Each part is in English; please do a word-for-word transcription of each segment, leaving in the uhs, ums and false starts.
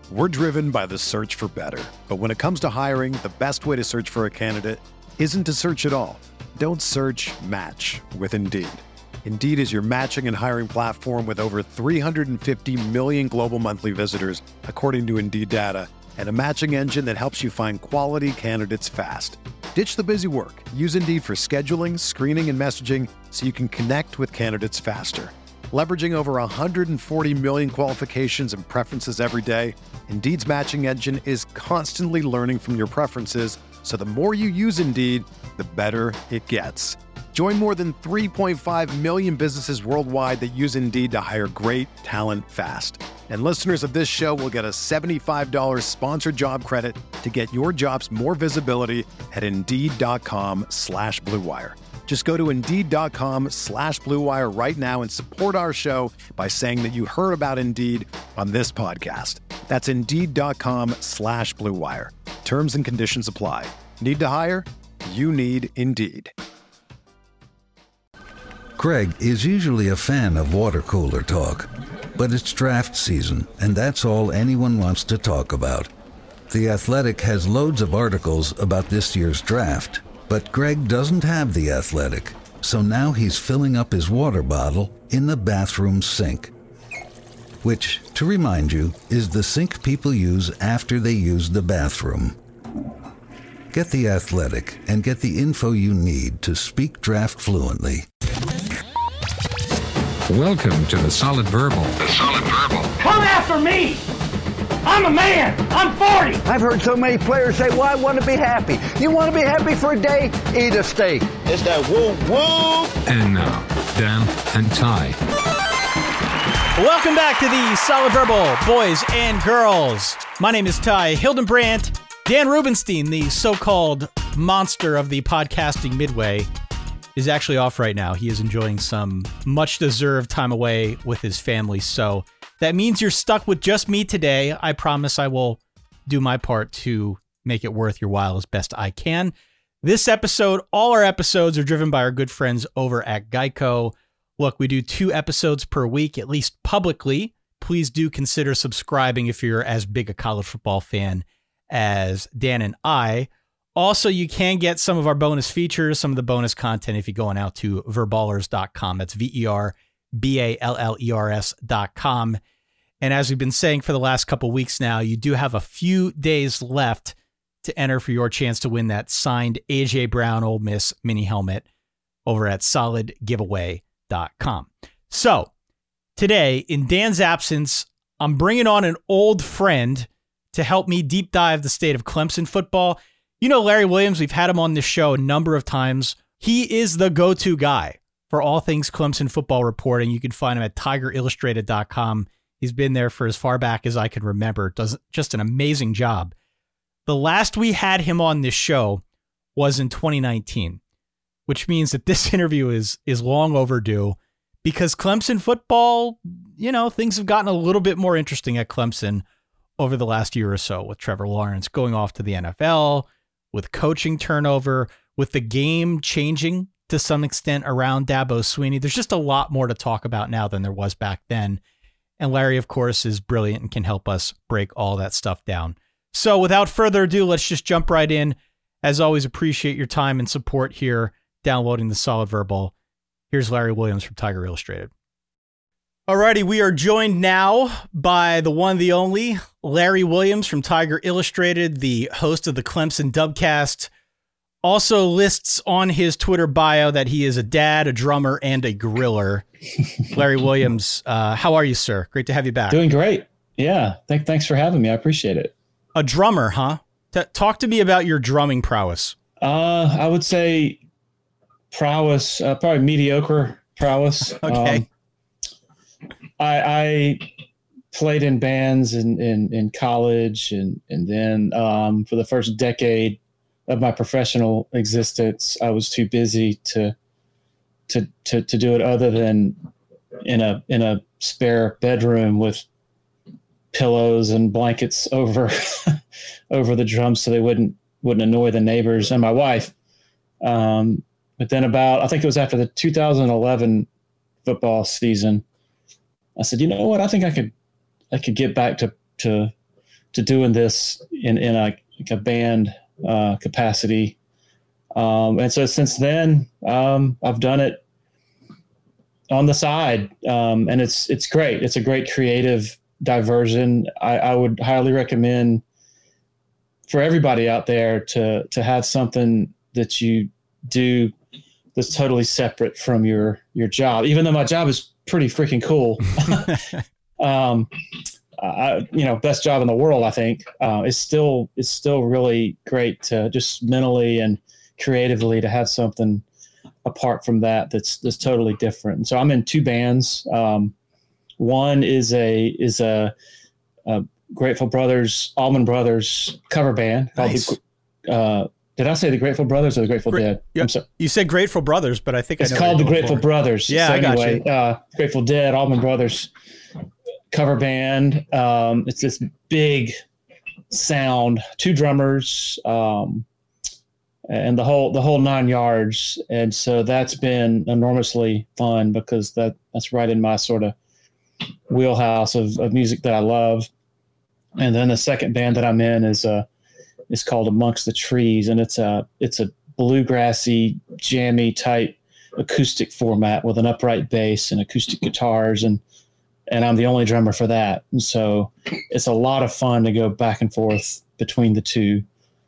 We're driven by the search for better. But when it comes to hiring, the best way to search for a candidate isn't to search at all. Don't search, match with Indeed. Indeed is your matching and hiring platform with over three hundred fifty million global monthly visitors, according to Indeed data, and a matching engine that helps you find quality candidates fast. Ditch the busy work. Use Indeed for scheduling, screening, and messaging so you can connect with candidates faster. Leveraging over one hundred forty million qualifications and preferences every day, Indeed's matching engine is constantly learning from your preferences, so the more you use Indeed, the better it gets. Join more than three point five million businesses worldwide that use Indeed to hire great talent fast. And listeners of this show will get a seventy-five dollars sponsored job credit to get your jobs more visibility at Indeed.com slash Blue Wire. Just go to Indeed.com slash Blue Wire right now and support our show by saying that you heard about Indeed on this podcast. That's Indeed.com slash Blue Wire. Terms and conditions apply. Need to hire? You need Indeed. Greg is usually a fan of water cooler talk, but it's draft season, and that's all anyone wants to talk about. The Athletic has loads of articles about this year's draft, but Greg doesn't have The Athletic, so now he's filling up his water bottle in the bathroom sink, which, to remind you, is the sink people use after they use the bathroom. Get The Athletic and get the info you need to speak draft fluently. Welcome to the Solid Verbal. The Solid Verbal. Come after me! I'm a man! I'm forty! I've heard so many players say, well, I want to be happy. You want to be happy for a day? Eat a steak. It's that woo woo! And now, Dan and Ty. Welcome back to the Solid Verbal, boys and girls. My name is Ty Hildenbrandt. Dan Rubenstein, the so-called monster of the podcasting midway, is actually off right now. He is enjoying some much-deserved time away with his family, so that means you're stuck with just me today. I promise I will do my part to make it worth your while as best I can. This episode, all our episodes are driven by our good friends over at Geico. Look, we do two episodes per week, at least publicly. Please do consider subscribing if you're as big a college football fan as Dan and I. Also, you can get some of our bonus features, some of the bonus content if you go on out to verballers dot com. That's V E R B A L L E R S dot com. And as we've been saying for the last couple weeks now, you do have a few days left to enter for your chance to win that signed A J Brown Ole Miss mini helmet over at solid giveaway dot com. So today, in Dan's absence, I'm bringing on an old friend to help me deep dive the state of Clemson football. You know Larry Williams, we've had him on this show a number of times. He is the go-to guy for all things Clemson football reporting. You can find him at tiger illustrated dot com. He's been there for as far back as I can remember. Does just an amazing job. The last we had him on this show was in twenty nineteen, which means that this interview is is long overdue because Clemson football, you know, things have gotten a little bit more interesting at Clemson over the last year or so with Trevor Lawrence going off to the N F L, with coaching turnover, with the game changing to some extent around Dabo Swinney. There's just a lot more to talk about now than there was back then. And Larry, of course, is brilliant and can help us break all that stuff down. So without further ado, let's just jump right in. As always, appreciate your time and support here downloading the Solid Verbal. Here's Larry Williams from Tiger Illustrated. Alrighty, we are joined now by the one, the only, Larry Williams from Tiger Illustrated, the host of the Clemson Dubcast. Also lists on his Twitter bio that he is a dad, a drummer, and a griller. Larry Williams, uh, how are you, sir? Great to have you back. Doing great. Yeah, th- thanks for having me. I appreciate it. A drummer, huh? T- talk to me about your drumming prowess. Uh, I would say prowess, uh, probably mediocre prowess. Okay. Um, I, I played in bands in, in, in college, and, and then um, for the first decade of my professional existence, I was too busy to to to to do it other than in a in a spare bedroom with pillows and blankets over over the drums so they wouldn't wouldn't annoy the neighbors and my wife. Um, but then about I think it was after the two thousand eleven football season, I said, you know what? I think I could, I could get back to, to to doing this in, in a, like a band uh, capacity. Um, and so since then, um, I've done it on the side. Um, and it's, it's great. It's a great creative diversion. I, I would highly recommend for everybody out there to, to have something that you do that's totally separate from your, your job, even though my job is pretty freaking cool. um, I, you know, best job in the world, I think. Uh, it's still, it's still really great to just mentally and creatively to have something apart from that that's that's totally different. And so I'm in two bands. Um, one is a is a, a Grateful Brothers, Allman Brothers cover band. Nice. Called the, uh, did I say the Grateful Brothers or the Grateful Gra- Dead? Yeah, I'm sorry. You said Grateful Brothers, but I think it's I know called the what you're Grateful going for. Brothers. Yeah, so I got anyway, you. Uh, Grateful Dead, Allman Brothers cover band. Um, it's this big sound, two drummers, um, and the whole the whole nine yards. And so that's been enormously fun because that that's right in my sort of wheelhouse of, of music that I love. And then the second band that I'm in is uh is called Amongst the Trees, and it's a it's a bluegrassy, jammy type acoustic format with an upright bass and acoustic guitars, and and I'm the only drummer for that. And so it's a lot of fun to go back and forth between the two.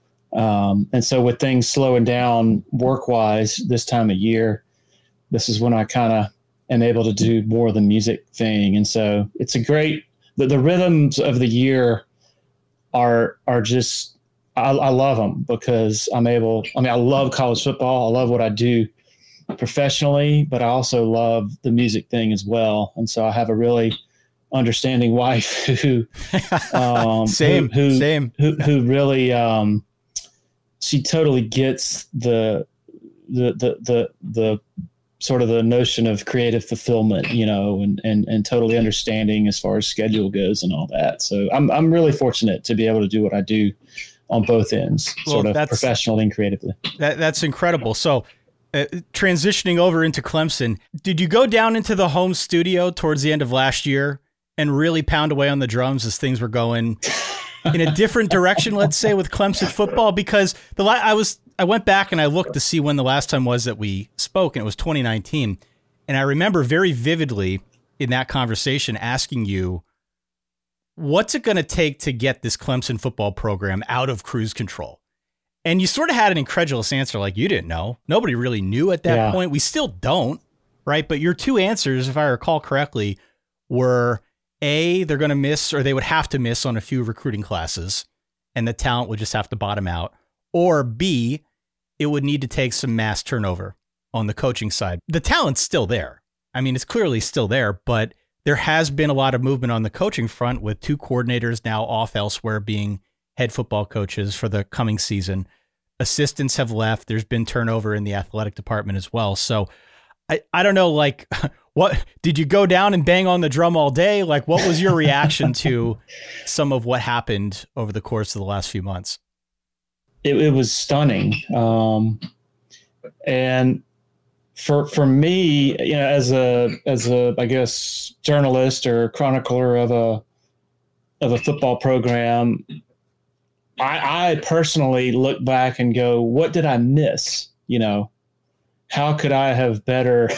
Um, and so with things slowing down work-wise this time of year, this is when I kind of am able to do more of the music thing. And so it's a great, the, the rhythms of the year are, are just, I, I love them because I'm able, I mean, I love college football. I love what I do professionally, but I also love the music thing as well. And so I have a really understanding wife who, um, same, who, who, same, who, who really, um, she totally gets the, the, the, the, the sort of the notion of creative fulfillment, you know, and, and, and totally understanding as far as schedule goes and all that. So I'm, I'm really fortunate to be able to do what I do on both ends, Well, sort of that's- professionally and creatively. That, that's incredible. So uh, transitioning over into Clemson, did you go down into the home studio towards the end of last year and really pound away on the drums as things were going in a different direction, let's say, with Clemson football? Because the la- I was I went back and I looked to see when the last time was that we spoke, and it was twenty nineteen. And I remember very vividly in that conversation asking you, what's it going to take to get this Clemson football program out of cruise control? And you sort of had an incredulous answer, like you didn't know. Nobody really knew at that Yeah. point. We still don't, right? But your two answers, if I recall correctly, were A, they're going to miss, or they would have to miss on a few recruiting classes, and the talent would just have to bottom out. Or B, it would need to take some mass turnover on the coaching side. The talent's still there. I mean, it's clearly still there, but there has been a lot of movement on the coaching front with two coordinators now off elsewhere being head football coaches for the coming season. Assistants have left. There's been turnover in the athletic department as well. So I, I don't know, like, what did you go down and bang on the drum all day? Like, what was your reaction to some of what happened over the course of the last few months? It, it was stunning. Um, and for, for me, you know, as a, as a, I guess, journalist or chronicler of a, of a football program, I, I personally look back and go, what did I miss? You know, how could I have better,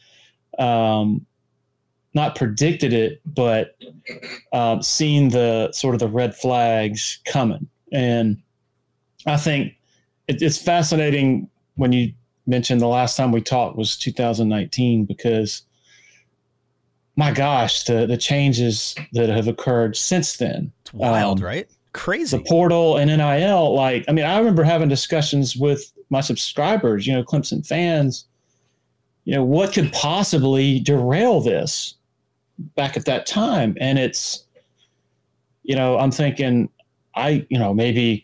um, not predicted it, but um, seen the sort of the red flags coming? And I think it, it's fascinating when you mentioned the last time we talked was two thousand nineteen, because my gosh, the, the changes that have occurred since then. It's wild, Um, right? Crazy. The portal and N I L, like, I mean, I remember having discussions with my subscribers, you know, Clemson fans, you know, what could possibly derail this back at that time? And it's, you know, I'm thinking, I, you know, maybe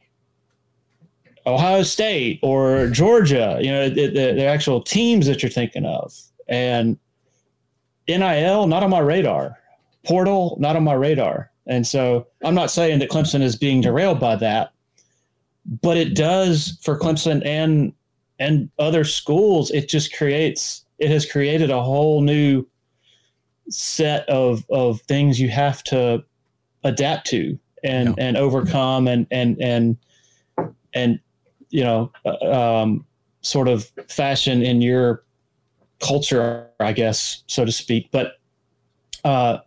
Ohio State or Georgia, you know, the, the, the actual teams that you're thinking of. And N I L, not on my radar. Portal, not on my radar. And so I'm not saying that Clemson is being derailed by that, but it does for Clemson and and other schools. It just creates, it has created a whole new set of of things you have to adapt to. and, Yeah. and overcome and, and, and, and, you know, um, sort of fashion in your culture, I guess, so to speak. But uh,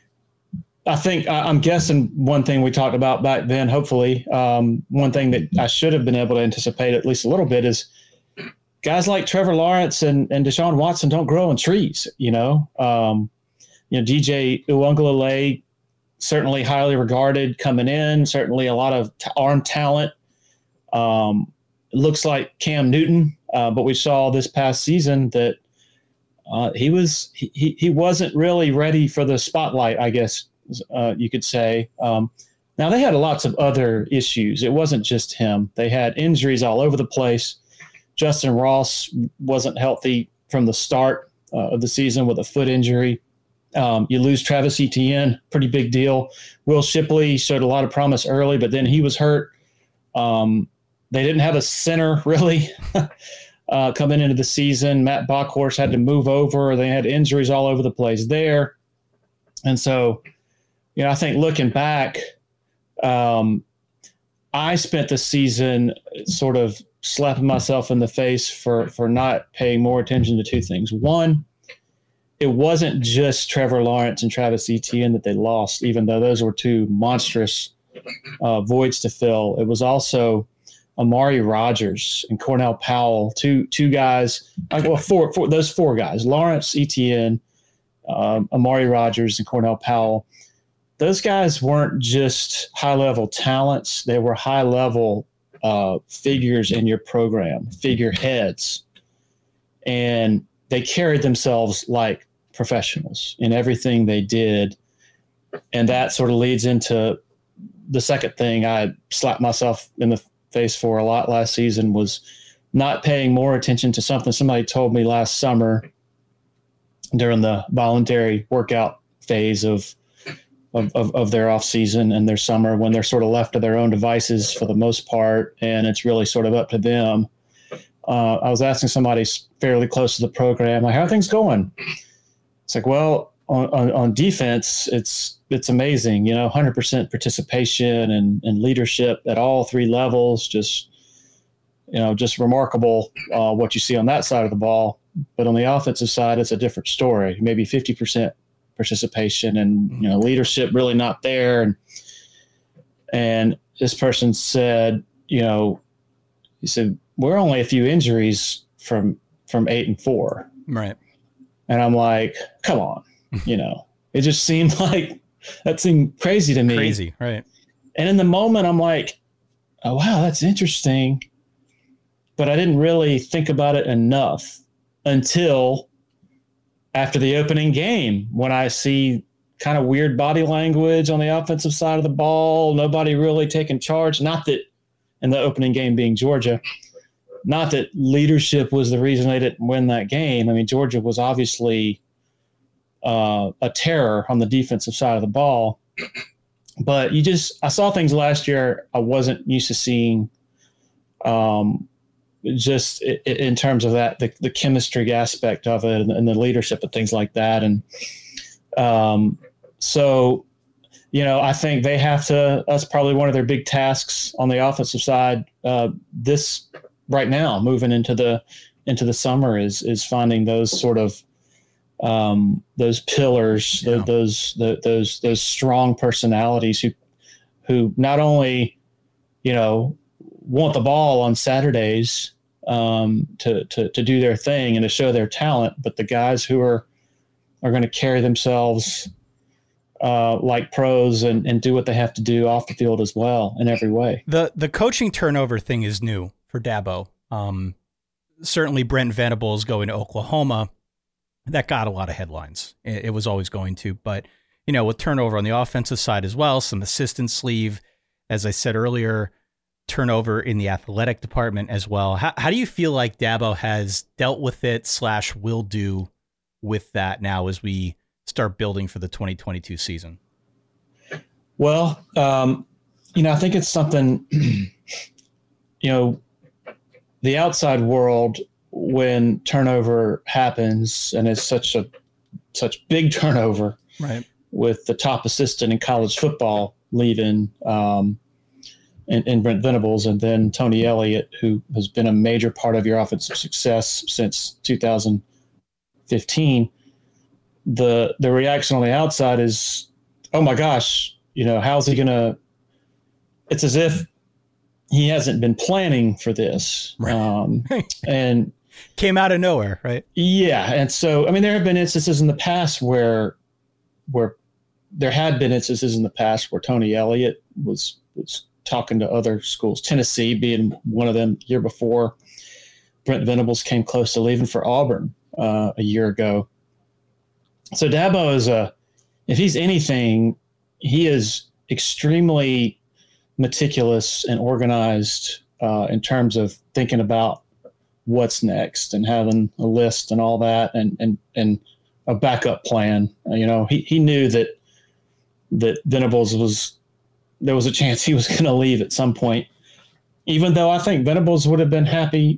I think I, I'm guessing one thing we talked about back then, hopefully, um, one thing that I should have been able to anticipate at least a little bit is guys like Trevor Lawrence and, and Deshaun Watson don't grow on trees, you know. Um, you know, D J Uiagalelei, certainly highly regarded coming in, certainly a lot of t- arm talent. Um, it looks like Cam Newton, uh, but we saw this past season that uh, he was he he wasn't really ready for the spotlight, I guess uh, you could say. Um, now they had lots of other issues. It wasn't just him. They had injuries all over the place. Justin Ross wasn't healthy from the start uh, of the season with a foot injury. Um, you lose Travis Etienne, pretty big deal. Will Shipley showed a lot of promise early, but then he was hurt. Um, they didn't have a center really uh, coming into the season. Matt Bockhorst had to move over. They had injuries all over the place there. And so, you know, I think looking back, um, I spent the season sort of slapping myself in the face for, for not paying more attention to two things. One, it wasn't just Trevor Lawrence and Travis Etienne that they lost, even though those were two monstrous uh, voids to fill. It was also Amari Rodgers and Cornell Powell, two two guys, well, four, four those four guys, Lawrence, Etienne, um, Amari Rodgers, and Cornell Powell. Those guys weren't just high-level talents. They were high-level uh, figures in your program, figureheads. And they carried themselves like professionals in everything they did. And that sort of leads into the second thing I slapped myself in the face for a lot last season was not paying more attention to something somebody told me last summer during the voluntary workout phase of Of, of, of their off season and their summer when they're sort of left to their own devices for the most part. And it's really sort of up to them. Uh, I was asking somebody fairly close to the program, like, how are things going? It's like, well, on, on, on defense, it's, it's amazing, you know, one hundred percent participation and, and leadership at all three levels. Just, you know, just remarkable uh, what you see on that side of the ball. But on the offensive side, it's a different story, maybe fifty percent participation and, you know, leadership really not there. And, and this person said, you know, he said, we're only a few injuries from, from eight and four. Right. And I'm like, come on, you know, it just seemed like that seemed crazy to me. Crazy. Right. And in the moment I'm like, oh, wow, that's interesting. But I didn't really think about it enough until after the opening game, when I see kind of weird body language on the offensive side of the ball, nobody really taking charge. Not that in the opening game being Georgia, not that leadership was the reason they didn't win that game. I mean, Georgia was obviously uh, a terror on the defensive side of the ball. But you just, I saw things last year I wasn't used to seeing. Um, just in terms of that, the, the chemistry aspect of it and, and the leadership and things like that. And um, so, you know, I think they have to, that's probably one of their big tasks on the offensive side uh, this right now, moving into the, into the summer is, is finding those sort of um, those pillars, yeah. the, those, the, those, those strong personalities who, who not only, you know, want the ball on Saturdays, um, to, to, to do their thing and to show their talent, but the guys who are, are going to carry themselves, uh, like pros and, and do what they have to do off the field as well in every way. The, the coaching turnover thing is new for Dabo. Um, certainly Brent Venables going to Oklahoma, that got a lot of headlines. It, it was always going to, but you know, with turnover on the offensive side as well, some assistants leave, as I said earlier, turnover in the athletic department as well. How, how do you feel like Dabo has dealt with it slash will do with that now as we start building for the twenty twenty-two season? Well, um, you know, I think it's something, you know, the outside world, when turnover happens and it's such a, such big turnover, right, with the top assistant in college football, leaving, um, and, and Brent Venables, and then Tony Elliott, who has been a major part of your offensive success since two thousand fifteen. The the reaction on the outside is, oh my gosh, you know, how's he gonna? It's as if he hasn't been planning for this, right. um, and came out of nowhere, right? Yeah, and so I mean, there have been instances in the past where where there had been instances in the past where Tony Elliott was was talking to other schools, Tennessee being one of them. Year before, Brent Venables came close to leaving for Auburn uh, a year ago. So Dabo is a, if he's anything, he is extremely meticulous and organized uh, in terms of thinking about what's next and having a list and all that, and and and a backup plan. You know, he he knew that that Venables was, there was a chance he was going to leave at some point, even though I think Venables would have been happy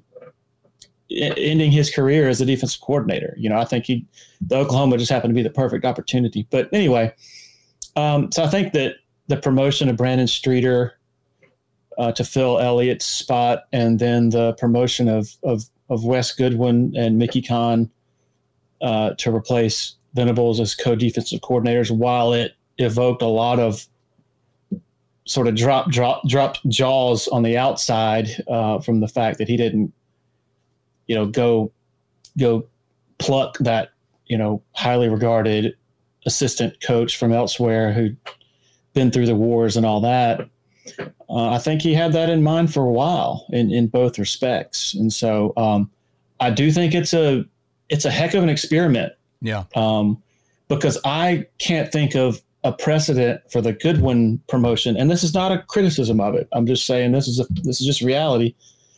ending his career as a defensive coordinator. You know, I think he, the Oklahoma just happened to be the perfect opportunity. But anyway, um, so I think that the promotion of Brandon Streeter uh, to fill Elliott's spot, and then the promotion of of, of Wes Goodwin and Mickey Kahn uh, to replace Venables as co-defensive coordinators, while it evoked a lot of sort of drop, drop, dropped jaws on the outside uh, from the fact that he didn't, you know, go, go pluck that, you know, highly regarded assistant coach from elsewhere who'd been through the wars and all that. Uh, I think he had that in mind for a while in, in both respects. And so um, I do think it's a, it's a heck of an experiment. Yeah. Um, because I can't think of a precedent for the Goodwin promotion. And this is not a criticism of it. I'm just saying this is a, this is just reality.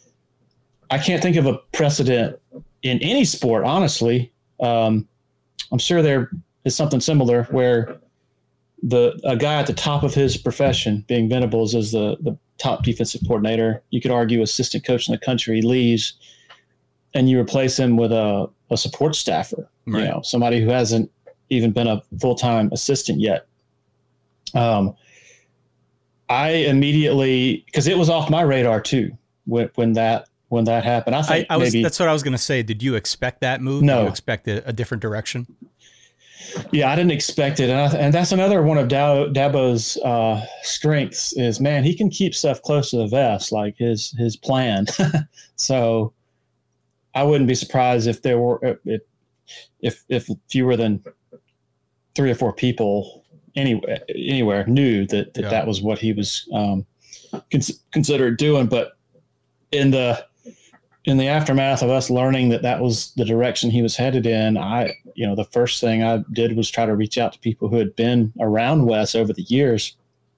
I can't think of a precedent in any sport, honestly. Um, I'm sure there is something similar where the a guy at the top of his profession, being Venables as the, the top defensive coordinator, you could argue assistant coach in the country, leaves, and you replace him with a, a support staffer, right. You know, somebody who hasn't even been a full-time assistant yet. Um, I immediately, because it was off my radar too when, when that when that happened. I think I, I was, maybe, that's what I was going to say. Did you expect that move? No. Did you expect a, a different direction? Yeah, I didn't expect it, and, I, and that's another one of Dabo, Dabo's uh, strengths is, man, he can keep stuff close to the vest, like his his plan. So I wouldn't be surprised if there were if if, if fewer than three or four people anywhere anywhere knew that that, yeah. that was what he was um, cons- considered doing. But in the in the aftermath of us learning that that was the direction he was headed in, I, you know, the first thing I did was try to reach out to people who had been around Wes over the years.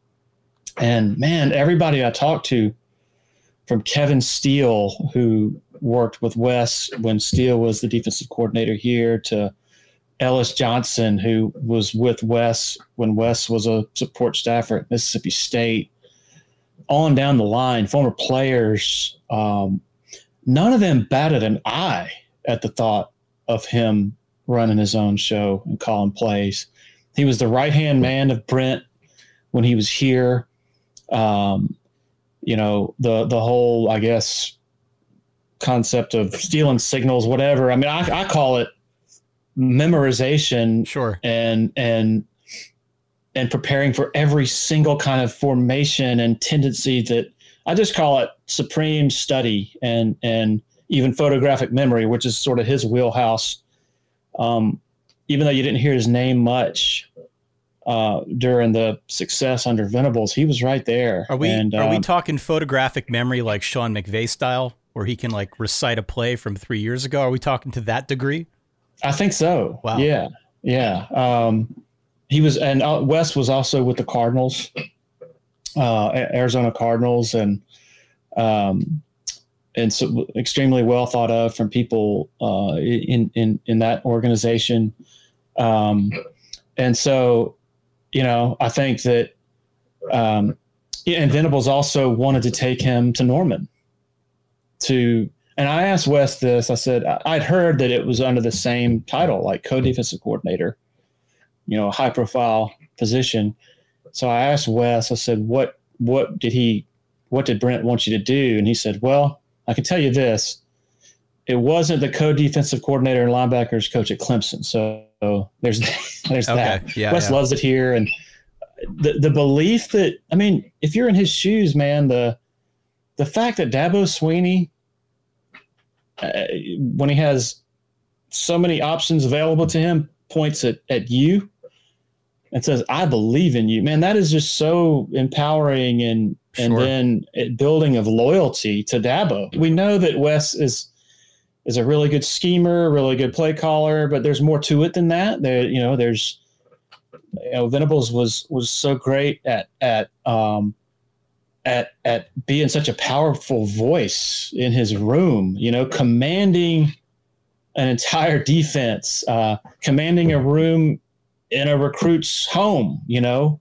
And man, everybody I talked to, from Kevin Steele, who worked with Wes when Steele was the defensive coordinator here, to Ellis Johnson, who was with Wes when Wes was a support staffer at Mississippi State, on down the line, former players, um, none of them batted an eye at the thought of him running his own show and calling plays. He was the right-hand man of Brent when he was here. Um, you know, the the whole, I guess, concept of stealing signals, whatever. I mean, I, I call it memorization, sure, and and and preparing for every single kind of formation and tendency that I just call it supreme study and and even photographic memory, which is sort of his wheelhouse. Um, even though you didn't hear his name much uh, during the success under Venables, he was right there. Are we and, are um, we talking photographic memory like Sean McVay style, where he can like recite a play from three years ago? Are we talking to that degree? I think so. Wow. Yeah. Yeah. Um, he was, and uh, Wes was also with the Cardinals, uh, Arizona Cardinals, and um, and so extremely well thought of from people uh, in in in that organization. Um, and so, you know, I think that, um, and Venables also wanted to take him to Norman. To and I asked Wes this. I said I'd heard that it was under the same title, like co-defensive coordinator, you know, a high-profile position. so I asked Wes, I said, what, what did he, what did Brent want you to do? And he said, well, I can tell you this. It wasn't the co-defensive coordinator and linebackers coach at Clemson. So there's, there's okay. that. Yeah, Wes yeah. loves it here. And the, the belief that, I mean, if you're in his shoes, man, the, the fact that Dabo Swinney, uh, when he has so many options available to him, points at, at you and says, I believe in you, man, that is just so empowering and, Sure. and then it building of loyalty to Dabo. We know that Wes is, is a really good schemer, really good play caller, but there's more to it than that. There, you know, there's, you know, Venables was, was so great at, at, um, at, at being such a powerful voice in his room, you know, commanding an entire defense, uh, commanding a room in a recruit's home, you know?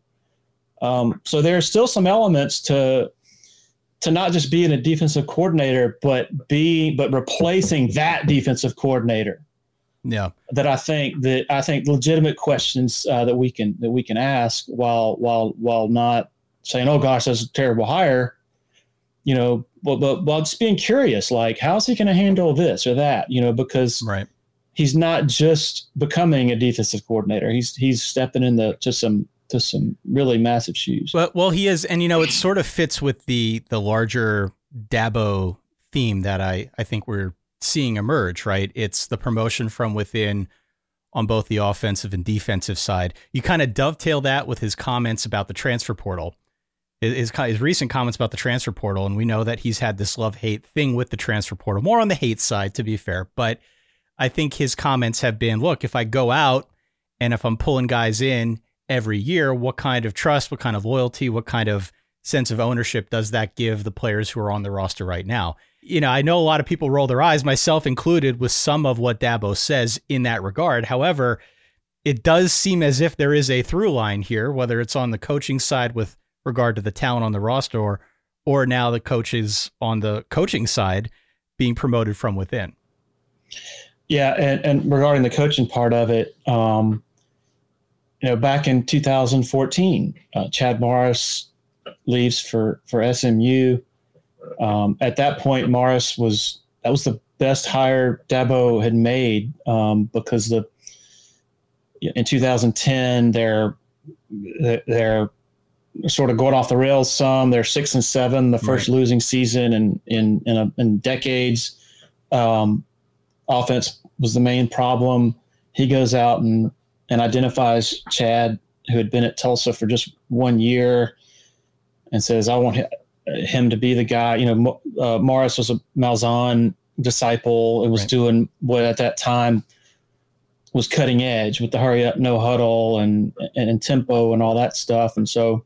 Um, so there are still some elements to, to not just being a defensive coordinator, but be, but replacing that defensive coordinator. Yeah. That I think that I think legitimate questions uh, that we can, that we can ask while, while, while not saying, oh gosh, that's a terrible hire, you know, but, but while just being curious, like, how's he going to handle this or that, you know, because right. he's not just becoming a defensive coordinator. He's, he's stepping into to some, to some really massive shoes. Well, well, he is. And, you know, it sort of fits with the, the larger Dabo theme that I, I think we're seeing emerge, right? It's the promotion from within on both the offensive and defensive side. You kind of dovetail that with his comments about the transfer portal, his, his recent comments about the transfer portal. And we know that he's had this love-hate thing with the transfer portal, more on the hate side, to be fair. But I think his comments have been, look, if I go out and if I'm pulling guys in every year, what kind of trust, what kind of loyalty, what kind of sense of ownership does that give the players who are on the roster right now? You know, I know a lot of people roll their eyes, myself included, with some of what Dabo says in that regard. However, it does seem as if there is a through line here, whether it's on the coaching side with regard to the talent on the roster, or, or now the coaches on the coaching side being promoted from within. Yeah. And, and regarding the coaching part of it, um, you know, back in two thousand fourteen, uh, Chad Morris leaves for, for S M U. Um, at that point, Morris was, that was the best hire Dabo had made, um, because the, in two thousand ten, they're, they're sort of going off the rails some. They're six and seven, the first right. losing season in, in, in, a, in decades. Um, offense was the main problem. He goes out and, and identifies Chad, who had been at Tulsa for just one year, and says, I want him to be the guy. You know, uh, Morris was a Malzahn disciple. It was right. doing what at that time was cutting edge with the hurry up, no huddle and, and, and tempo and all that stuff. And so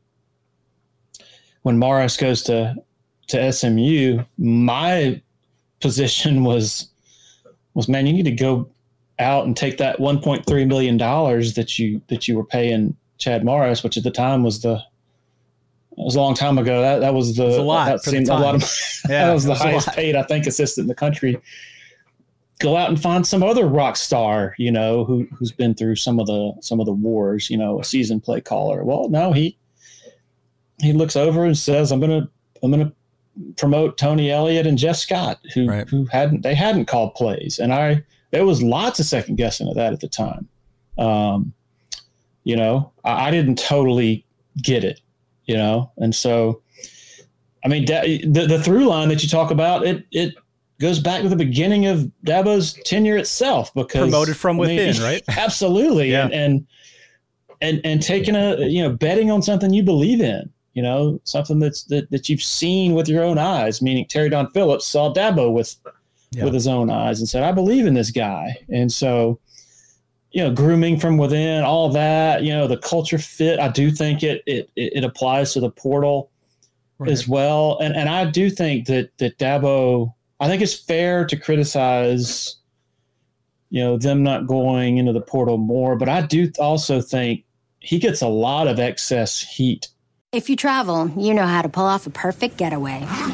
when Morris goes to, to S M U, my position was, was, man, you need to go out and take that one point three million dollars that you, that you were paying Chad Morris, which at the time was the, it was a long time ago. That, that was the, was a lot, that seemed a lot of, yeah, that was the was highest paid, I think, assistant in the country. Go out and find some other rock star, you know, who, who's been through some of the, some of the wars, you know, a seasoned play caller. Well, no, he, he looks over and says, I'm going to, I'm going to promote Tony Elliott and Jeff Scott, who, right. who hadn't, they hadn't called plays. And I, there was lots of second guessing of that at the time. Um, you know, I, I didn't totally get it, you know? And so, I mean, the, the through line that you talk about, it, it goes back to the beginning of Dabo's tenure itself, because promoted from within, I mean, right? Absolutely. Yeah. And, and, and, and taking a, you know, betting on something you believe in, you know, something that's, that, that you've seen with your own eyes, meaning Terry Don Phillips saw Dabo with, yeah. with his own eyes and said, I believe in this guy. And so, you know, grooming from within, all that, you know, the culture fit, I do think it, it, it applies to the portal right. as well. And, and I do think that, that Dabo, I think it's fair to criticize, you know, them not going into the portal more, but I do also think he gets a lot of excess heat. If you travel, you know how to pull off a perfect getaway.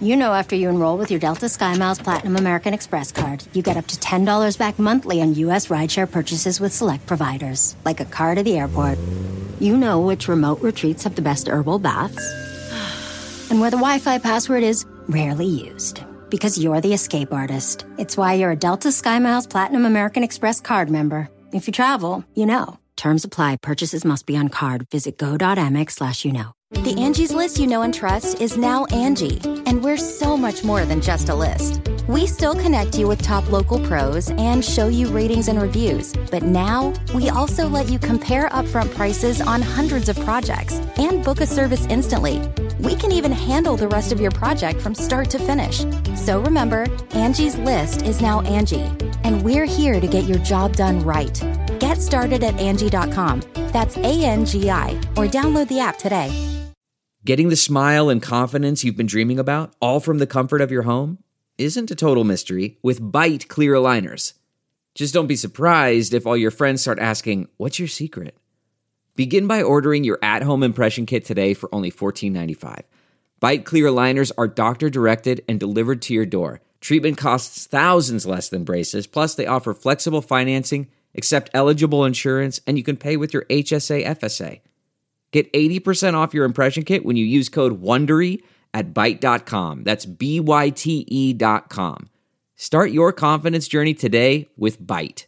You know, after you enroll with your Delta SkyMiles Platinum American Express card, you get up to ten dollars back monthly on U S rideshare purchases with select providers, like a car to the airport. You know which remote retreats have the best herbal baths, and where the Wi-Fi password is rarely used. Because you're the escape artist. It's why you're a Delta SkyMiles Platinum American Express card member. If you travel, you know. Terms apply. Purchases must be on card. Visit go.amex slash you know. The Angie's List you know and trust is now Angie, and we're so much more than just a list. We still connect you with top local pros and show you ratings and reviews, but now we also let you compare upfront prices on hundreds of projects and book a service instantly. We can even handle the rest of your project from start to finish. So remember, Angie's List is now Angie, and we're here to get your job done right. Get started at Angie dot com. That's A N G I, or download the app today. Getting the smile and confidence you've been dreaming about, all from the comfort of your home, isn't a total mystery with Byte clear aligners. Just don't be surprised if all your friends start asking, "What's your secret?" Begin by ordering your at-home impression kit today for only fourteen ninety-five. Byte clear aligners are doctor-directed and delivered to your door. Treatment costs thousands less than braces, plus they offer flexible financing, accept eligible insurance, and you can pay with your H S A F S A. Get eighty percent off your impression kit when you use code WONDERY at byte dot com. That's B Y T E dot com. Start your confidence journey today with Byte.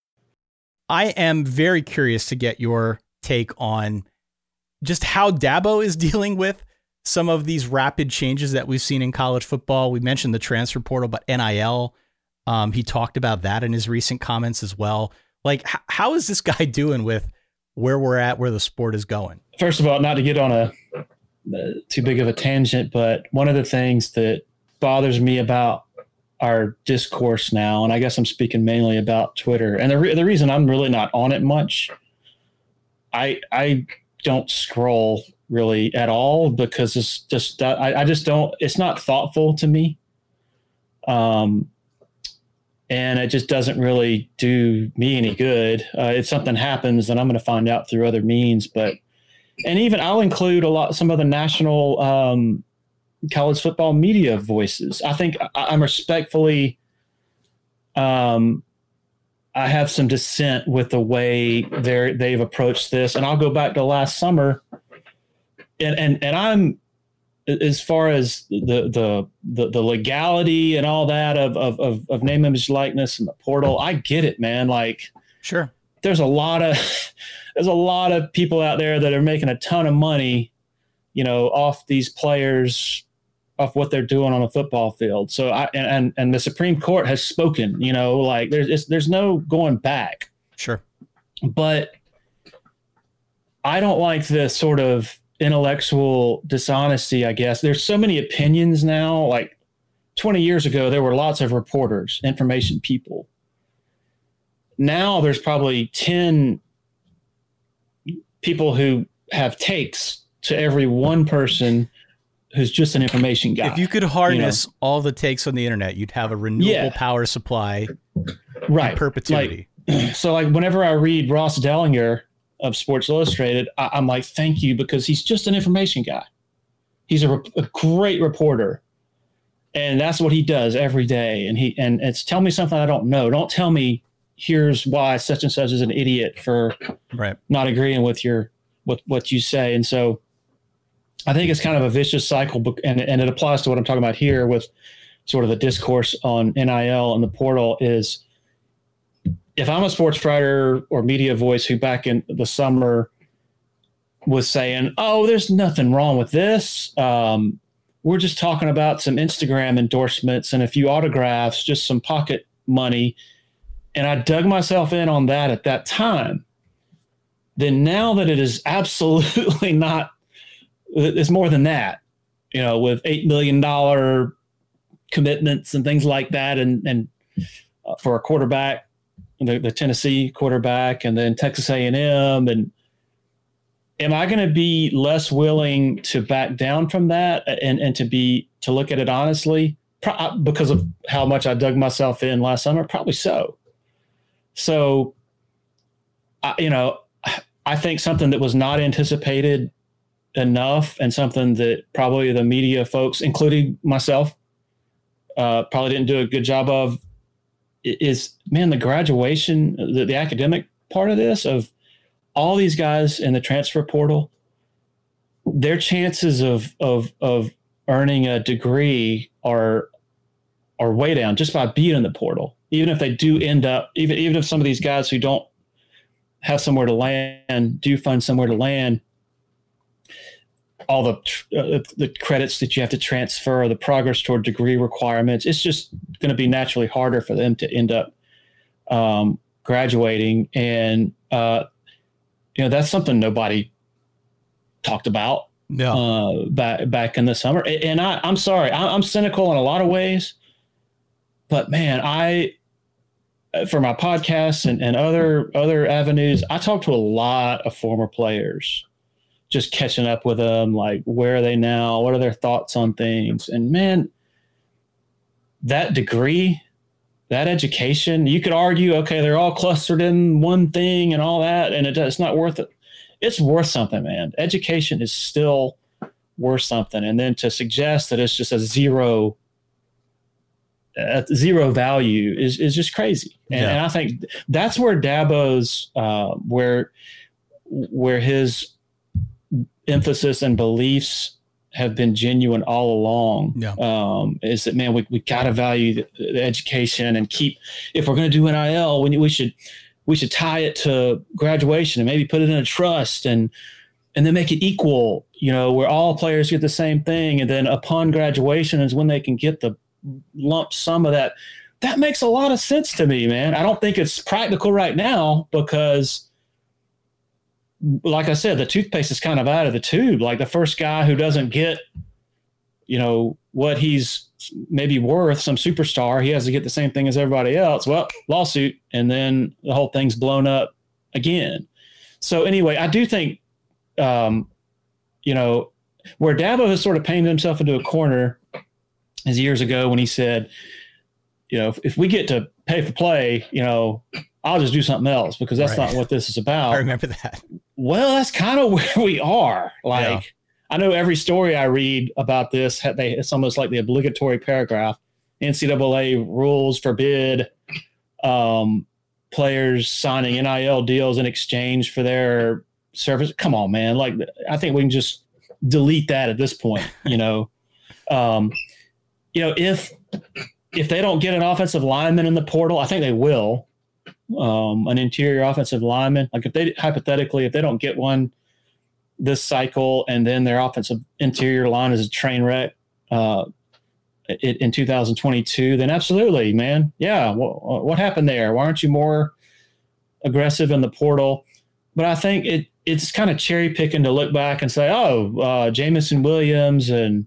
I am very curious to get your take on just how Dabo is dealing with some of these rapid changes that we've seen in college football. We mentioned the transfer portal, but N I L, um, he talked about that in his recent comments as well. Like, h- how is this guy doing with where we're at, where the sport is going? First of all, not to get on a uh, too big of a tangent, but one of the things that bothers me about our discourse now, and I guess I'm speaking mainly about Twitter, and the re- the reason I'm really not on it much, I I don't scroll really at all because it's just I, I just don't. It's not thoughtful to me, um, and it just doesn't really do me any good. Uh, if something happens, then I'm going to find out through other means, but. And even I'll include a lot, some of the national um, college football media voices. I think I, I'm respectfully, um, I have some dissent with the way they're, they've approached this. And I'll go back to last summer. And and and I'm, as far as the the the, the legality and all that of, of of of name, image, likeness, and the portal, I get it, man. Like, sure, there's a lot of. There's a lot of people out there that are making a ton of money, you know, off these players, off what they're doing on a football field. So I and and, and the Supreme Court has spoken, you know, like there's it's, there's no going back. Sure. But I don't like the sort of intellectual dishonesty, I guess. There's so many opinions now. Like twenty years ago, there were lots of reporters, information people. Now there's probably ten people who have takes to every one person who's just an information guy. If you could harness you know? all the takes on the internet, you'd have a renewable yeah. power supply right. in perpetuity. Like, so like whenever I read Ross Dellinger of Sports Illustrated, I, I'm like, thank you, because he's just an information guy. He's a, re- a great reporter. And that's what he does every day. And he and it's tell me something I don't know. Don't tell me here's why such and such is an idiot for right. not agreeing with your with what you say. And so I think it's kind of a vicious cycle, and, and it applies to what I'm talking about here with sort of the discourse on N I L and the portal is if I'm a sports writer or media voice who back in the summer was saying, oh, there's nothing wrong with this. Um, we're just talking about some Instagram endorsements and a few autographs, just some pocket money. And I dug myself in on that at that time. Then now that it is absolutely not, it's more than that, you know, with eight million dollars commitments and things like that. And, and uh, for a quarterback, the, the Tennessee quarterback, and then Texas A and M. And am I going to be less willing to back down from that and, and to be, to look at it honestly Pro- because of how much I dug myself in last summer? Probably so. So, I, you know, I think something that was not anticipated enough, and something that probably the media folks, including myself, uh, probably didn't do a good job of, is, man, the graduation, the, the academic part of this, of all these guys in the transfer portal, their chances of of of earning a degree are are way down just by being in the portal. Even if they do end up, even even if some of these guys who don't have somewhere to land do find somewhere to land, all the uh, the credits that you have to transfer, the progress toward degree requirements, it's just going to be naturally harder for them to end up um, graduating. And uh, you know, that's something nobody talked about yeah. uh, back back in the summer. And I, I'm sorry, I, I'm cynical in a lot of ways, but man, I, for my podcasts and, and other other avenues, I talk to a lot of former players, just catching up with them, like, where are they now? What are their thoughts on things? And man, that degree, that education, you could argue, okay, they're all clustered in one thing and all that, and it, it's not worth it. It's worth something, man. Education is still worth something. And then to suggest that it's just a zero, uh, zero value is, is just crazy. And, yeah. and I think that's where Dabo's, uh, where, where his emphasis and beliefs have been genuine all along. Yeah. Um, is that, man, we, we got to value the, the education and keep, if we're going to do N I L, we, we should, we should tie it to graduation and maybe put it in a trust and, and then make it equal, you know, where all players get the same thing. And then upon graduation is when they can get the lump sum of that. That makes a lot of sense to me, man. I don't think it's practical right now because, like I said, the toothpaste is kind of out of the tube. Like the first guy who doesn't get, you know, what he's maybe worth, some superstar, he has to get the same thing as everybody else. Well, lawsuit, and then the whole thing's blown up again. So anyway, I do think, um, you know, where Dabo has sort of painted himself into a corner is years ago when he said, you know, if, if we get to pay for play, you know, I'll just do something else because that's right. not what this is about. I remember that. Well, that's kind of where we are. Like, yeah. I know every story I read about this, they, it's almost like the obligatory paragraph. N C double A rules forbid um, players signing N I L deals in exchange for their service. Come on, man. Like, I think we can just delete that at this point, you know. um, you know, if if they don't get an offensive lineman in the portal, I think they will. Um, an interior offensive lineman. Like if they, hypothetically, if they don't get one this cycle and then their offensive interior line is a train wreck uh, in, in two thousand twenty-two, then absolutely, man. Yeah. What, what happened there? Why aren't you more aggressive in the portal? But I think it it's kind of cherry picking to look back and say, oh, uh, Jamison Williams and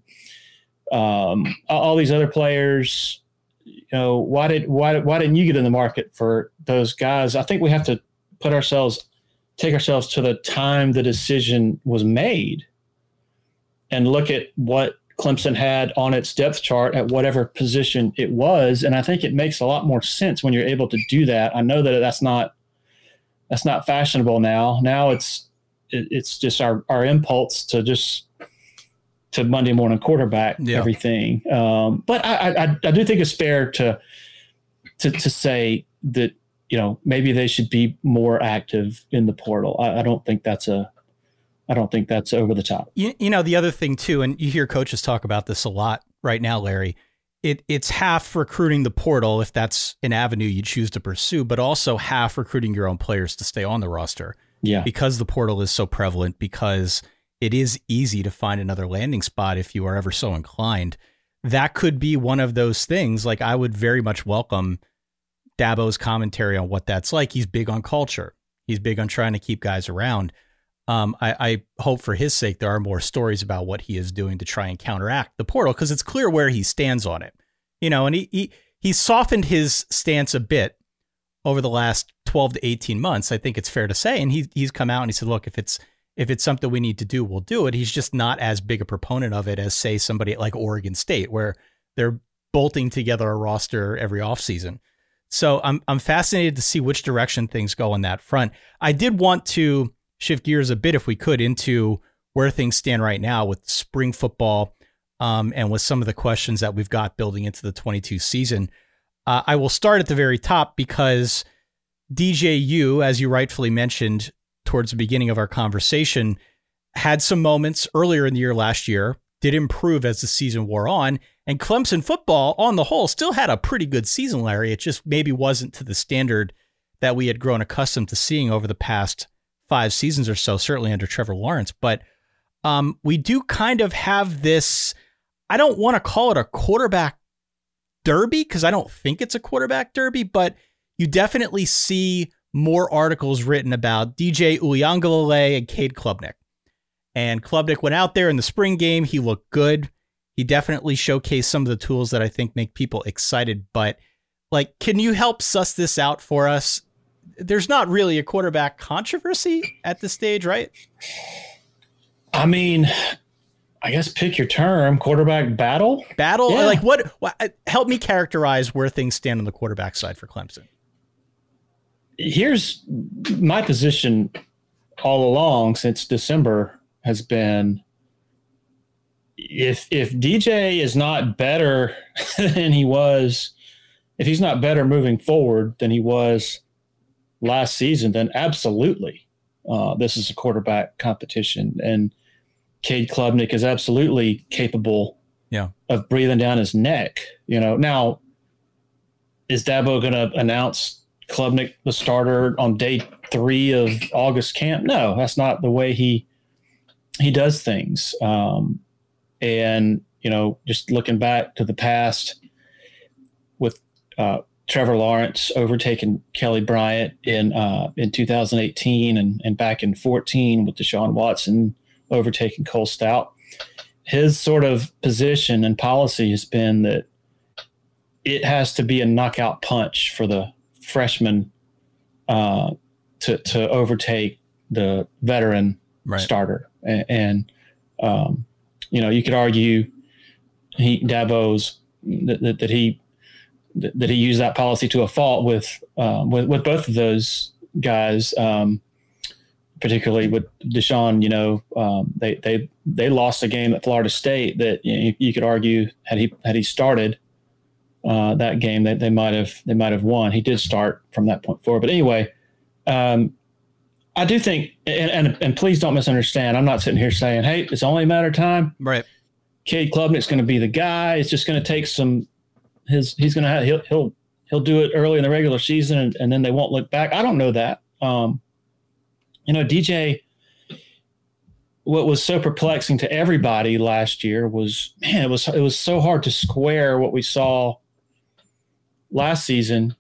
um, all these other players, you know, why did why why didn't you get in the market for those guys? I think we have to put ourselves, take ourselves to the time the decision was made, and look at what Clemson had on its depth chart at whatever position it was. And I think it makes a lot more sense when you're able to do that. I know that that's not that's not fashionable now. Now it's it, it's just our our impulse to just to Monday morning quarterback yeah. everything. Um, but I, I, I do think it's fair to, to, to say that, you know, maybe they should be more active in the portal. I, I don't think that's a, I don't think that's over the top. You, you know, the other thing too, and you hear coaches talk about this a lot right now, Larry, it it's half recruiting the portal, if that's an avenue you choose to pursue, but also half recruiting your own players to stay on the roster. Yeah. Because the portal is so prevalent, because it is easy to find another landing spot if you are ever so inclined. That could be one of those things. Like, I would very much welcome Dabo's commentary on what that's like. He's big on culture. He's big on trying to keep guys around. Um, I, I hope for his sake there are more stories about what he is doing to try and counteract the portal, because it's clear where he stands on it. You know, and he, he he softened his stance a bit over the last twelve to eighteen months. I think it's fair to say. And he he's come out and he said, look, if it's If it's something we need to do, we'll do it. He's just not as big a proponent of it as, say, somebody like Oregon State, where they're bolting together a roster every offseason. So I'm I'm fascinated to see which direction things go on that front. I did want to shift gears a bit, if we could, into where things stand right now with spring football um, and with some of the questions that we've got building into the twenty-two season. Uh, I will start at the very top because D J U, as you rightfully mentioned towards the beginning of our conversation, had some moments earlier in the year last year, did improve as the season wore on, and Clemson football on the whole still had a pretty good season, Larry. It just maybe wasn't to the standard that we had grown accustomed to seeing over the past five seasons or so, certainly under Trevor Lawrence. But um, we do kind of have this, I don't want to call it a quarterback derby because I don't think it's a quarterback derby, but you definitely see more articles written about D J Uiagalelei and Cade Klubnik. And Klubnik went out there in the spring game. He looked good. He definitely showcased some of the tools that I think make people excited. But like, can you help suss this out for us? There's not really a quarterback controversy at this stage, right? I mean, I guess pick your term, quarterback battle. Battle? Yeah. Like what, what? Help me characterize where things stand on the quarterback side for Clemson. Here's my position all along since December has been, if if D J is not better than he was, if he's not better moving forward than he was last season, then absolutely uh, this is a quarterback competition. And Cade Klubnik is absolutely capable yeah. of breathing down his neck. You know, now, is Dabo going to announce Klubnik the starter on day three of August camp? No, that's not the way he he does things. Um, and, you know, just looking back to the past with uh, Trevor Lawrence overtaking Kelly Bryant in uh, in two thousand eighteen and, and back in fourteen with Deshaun Watson overtaking Cole Stout, his sort of position and policy has been that it has to be a knockout punch for the freshman uh, to to overtake the veteran right. starter, and, and um, you know, you could argue he Dabo's that, that, that he that, that he used that policy to a fault with um, with, with both of those guys, um, particularly with Deshaun. You know, um, they they they lost a game at Florida State that you, know, you could argue had he had he started Uh, that game that they might have they might have won. He did start from that point forward. But anyway, um, I do think, and, and and please don't misunderstand, I'm not sitting here saying, hey, it's only a matter of time. Right. Cade Klubnik's going to be the guy. It's just going to take some his he's going to have he'll he'll he'll do it early in the regular season and, and then they won't look back. I don't know that. Um, you know, D J, what was so perplexing to everybody last year was, man, it was it was so hard to square what we saw last season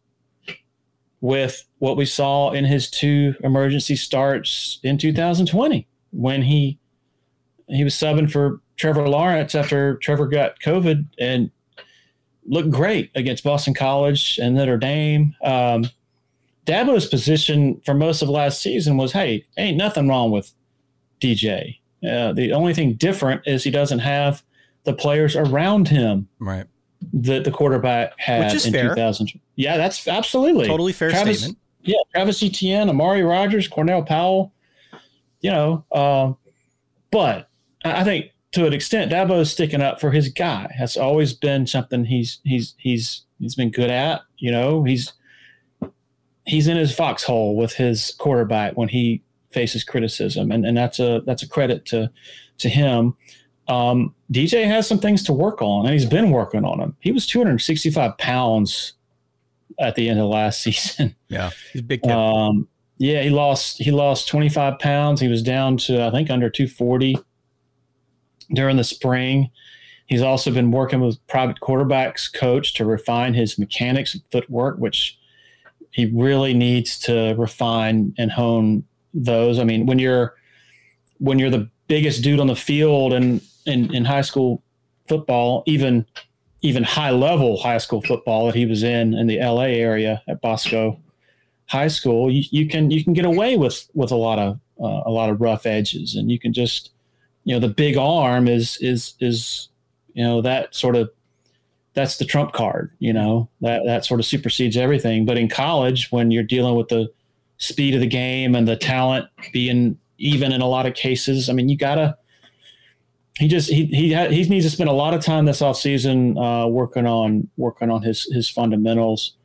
with what we saw in his two emergency starts in two thousand twenty when he he was subbing for Trevor Lawrence after Trevor got COVID and looked great against Boston College and Notre Dame. Um, Dabo's position for most of last season was, hey, ain't nothing wrong with D J. Uh, the only thing different is he doesn't have the players around him. Right. That the quarterback had Which is in fair. two thousand. Yeah, that's absolutely Totally fair Travis, statement. Yeah, Travis Etienne, Amari Rogers, Cornell Powell. You know, uh, but I think to an extent, Dabo's sticking up for his guy. That's always been something he's he's he's he's been good at. You know, he's he's in his foxhole with his quarterback when he faces criticism, and and that's a that's a credit to to him. Um, D J has some things to work on, and he's been working on them. He was two hundred sixty-five pounds at the end of last season. Yeah, he's a big kid. Um, yeah, he lost he lost twenty-five pounds. He was down to I think under two forty during the spring. He's also been working with private quarterbacks coach to refine his mechanics and footwork, which he really needs to refine and hone those. I mean, when you're when you're the biggest dude on the field and in, in high school football, even even high level high school football that he was in in the L A area at Bosco High School, you, you can you can get away with with a lot of uh, a lot of rough edges, and you can just, you know, the big arm is is is you know, that sort of that's the trump card, you know, that that sort of supersedes everything. But in college, when you're dealing with the speed of the game and the talent being even in a lot of cases, I mean, you gotta he just he he ha- he needs to spend a lot of time this offseason uh, working on working on his his fundamentals.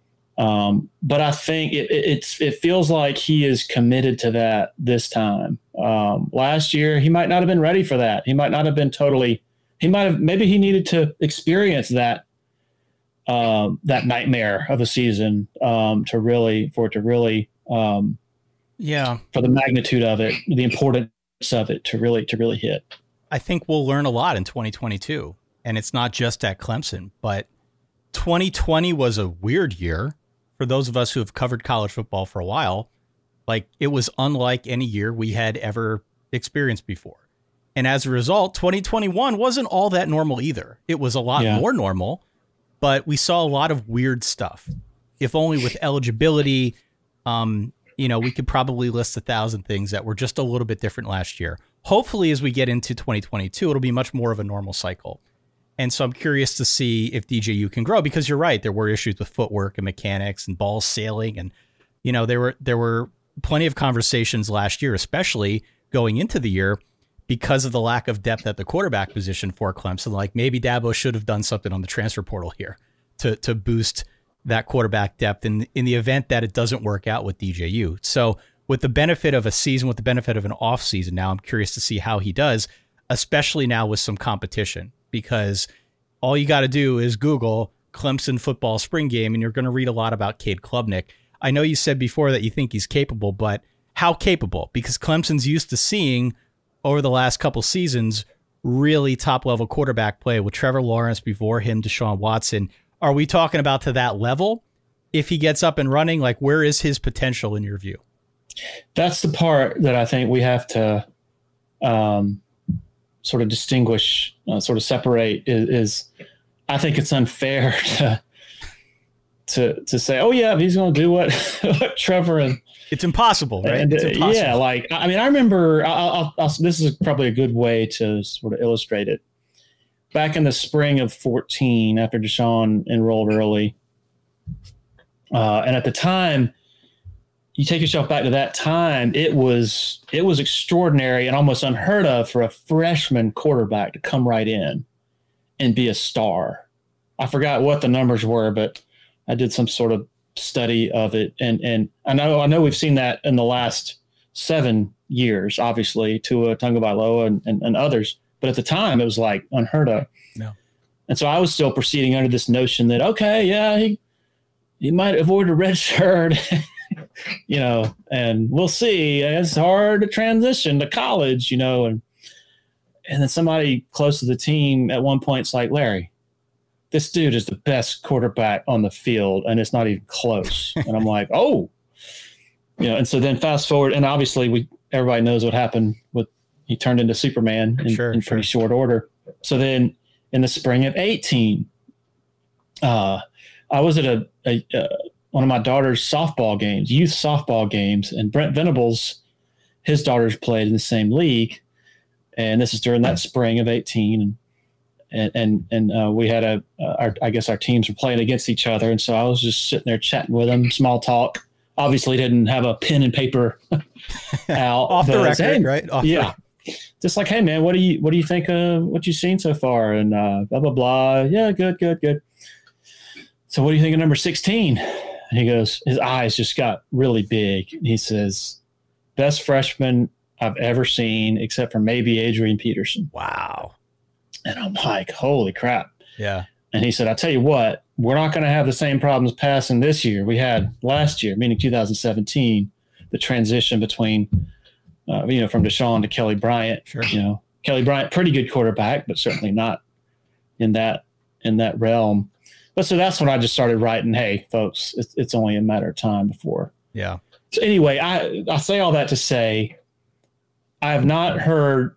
Um, but I think it, it it's it feels like he is committed to that this time. Um, last year he might not have been ready for that. He might not have been totally. He might have maybe he needed to experience that um, that nightmare of a season um, to really for it to really um, yeah for the magnitude of it, the importance of it to really to really hit. I think we'll learn a lot in twenty twenty-two, and it's not just at Clemson, but twenty twenty was a weird year for those of us who have covered college football for a while. Like, it was unlike any year we had ever experienced before. And as a result, twenty twenty-one wasn't all that normal either. It was a lot yeah. more normal, but we saw a lot of weird stuff. If only with eligibility, um, you know, we could probably list a thousand things that were just a little bit different last year. Hopefully, as we get into twenty twenty-two, it'll be much more of a normal cycle. And so I'm curious to see if D J U can grow, because you're right. There were issues with footwork and mechanics and ball sailing. And, you know, there were there were plenty of conversations last year, especially going into the year, because of the lack of depth at the quarterback position for Clemson. Like, maybe Dabo should have done something on the transfer portal here to to boost that quarterback depth in, in the event that it doesn't work out with D J U. So with the benefit of a season, with the benefit of an off season now, I'm curious to see how he does, especially now with some competition, because all you got to do is Google Clemson football spring game and you're going to read a lot about Cade Klubnik. I know you said before that you think he's capable, but how capable? Because Clemson's used to seeing over the last couple seasons really top level quarterback play with Trevor Lawrence, before him Deshaun Watson. Are we talking about to that level? If he gets up and running, like, where is his potential in your view? That's the part that I think we have to um, sort of distinguish, uh, sort of separate. Is, is I think it's unfair to to to say, oh yeah, he's going to do what, what Trevor and it's impossible, right? And, it's impossible. Yeah, like I mean, I remember. I'll, I'll, I'll, this is probably a good way to sort of illustrate it. Back in the spring of fourteen, after Deshaun enrolled early, uh, and at the time, you take yourself back to that time, it was it was extraordinary and almost unheard of for a freshman quarterback to come right in and be a star. I forgot what the numbers were, but I did some sort of study of it, and and I know I know we've seen that in the last seven years, obviously, Tua Tagovailoa and, and, and others. But at the time, it was like unheard of. No. And so I was still proceeding under this notion that, okay, yeah, he he might avoid a red shirt, you know, and we'll see. It's hard to transition to college, you know. And and then somebody close to the team at one point is like, Larry, this dude is the best quarterback on the field, and it's not even close. And I'm like, oh, you know. And so then fast forward, and obviously we everybody knows what happened with. He turned into Superman in, sure, in sure. pretty short order. So then in the spring of eighteen, uh, I was at a, a, a one of my daughter's softball games, youth softball games, and Brent Venables, his daughters played in the same league. And this is during that spring of eighteen. And, and, and uh, we had a, uh, our, I guess our teams were playing against each other. And so I was just sitting there chatting with them, small talk. Obviously didn't have a pen and paper out. Off the record, hey, right? Off yeah. The- Just like, hey man, what do you, what do you think of what you've seen so far? And uh, blah, blah, blah. Yeah, good, good, good. So what do you think of number sixteen? And he goes, his eyes just got really big. And he says, best freshman I've ever seen, except for maybe Adrian Peterson. Wow. And I'm like, holy crap. Yeah. And he said, I tell you what, we're not going to have the same problems passing this year we had last year, meaning two thousand seventeen, the transition between, uh, you know, from Deshaun to Kelly Bryant. Sure. You know, Kelly Bryant, pretty good quarterback, but certainly not in that in that realm. But so that's when I just started writing, hey, folks, it's, it's only a matter of time before. Yeah. So anyway, I, I say all that to say I have not heard